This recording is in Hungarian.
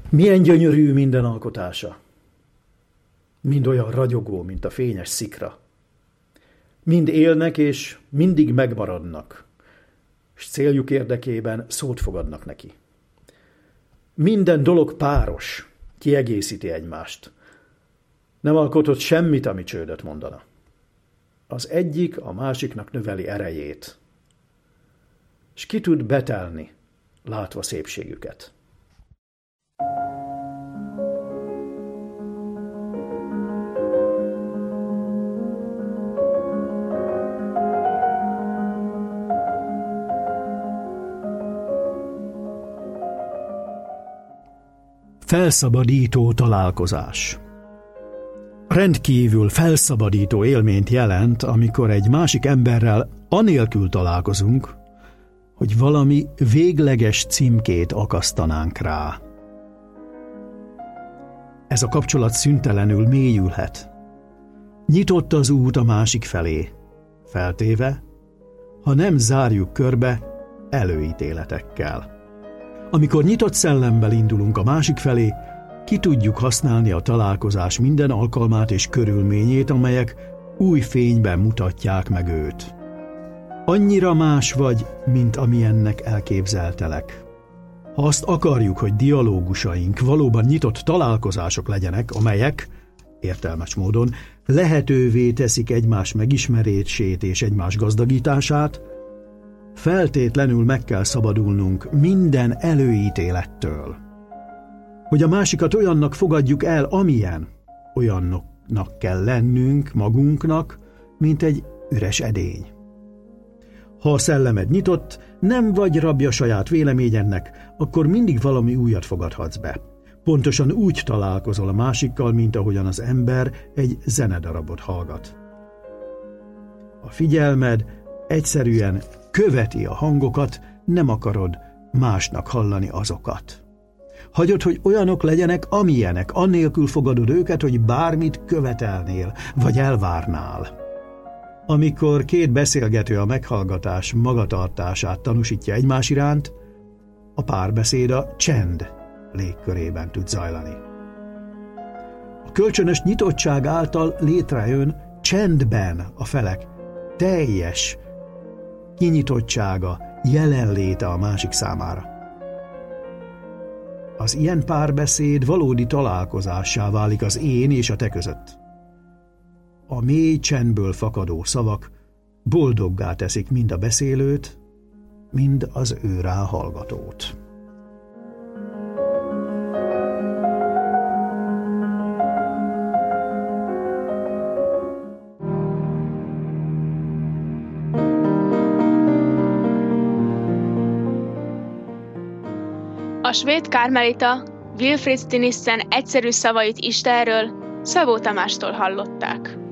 Milyen gyönyörű minden alkotása. Mind olyan ragyogó, mint a fényes szikra. Mind élnek és mindig megmaradnak, s céljuk érdekében szót fogadnak neki. Minden dolog páros, kiegészíti egymást. Nem alkotott semmit, ami csődöt mondana. Az egyik a másiknak növeli erejét, s ki tud betelni, látva szépségüket. Felszabadító találkozás. Rendkívül felszabadító élményt jelent, amikor egy másik emberrel anélkül találkozunk, hogy valami végleges címkét akasztanánk rá. Ez a kapcsolat szüntelenül mélyülhet. Nyitott az út a másik felé, feltéve, ha nem zárjuk körbe előítéletekkel. Amikor nyitott szellemmel indulunk a másik felé, ki tudjuk használni a találkozás minden alkalmát és körülményét, amelyek új fényben mutatják meg őt. Annyira más vagy, mint amilyennek elképzeltelek. Ha azt akarjuk, hogy dialógusaink valóban nyitott találkozások legyenek, amelyek, értelmes módon, lehetővé teszik egymás megismerését és egymás gazdagítását, feltétlenül meg kell szabadulnunk minden előítélettől. Hogy a másikat olyannak fogadjuk el, amilyen, olyannak kell lennünk magunknak, mint egy üres edény. Ha a szellemed nyitott, nem vagy rabja saját véleményednek, akkor mindig valami újat fogadhatsz be. Pontosan úgy találkozol a másikkal, mint ahogyan az ember egy zenedarabot hallgat. A figyelmed egyszerűen követi a hangokat, nem akarod másnak hallani azokat. Hagyod, hogy olyanok legyenek, amilyenek, annélkül fogadod őket, hogy bármit követelnél, vagy elvárnál. Amikor két beszélgető a meghallgatás magatartását tanúsítja egymás iránt, a párbeszéd a csend légkörében tud zajlani. A kölcsönös nyitottság által létrejön csendben a felek teljes kinyitottsága, jelenléte a másik számára. Az ilyen párbeszéd valódi találkozássá válik az én és a te között. A mély csendből fakadó szavak boldoggá teszik mind a beszélőt, mind az ő rá hallgatót. A svéd kármelita Wilfrid Stinissen egyszerű szavait Istenről Szabó Tamástól hallották.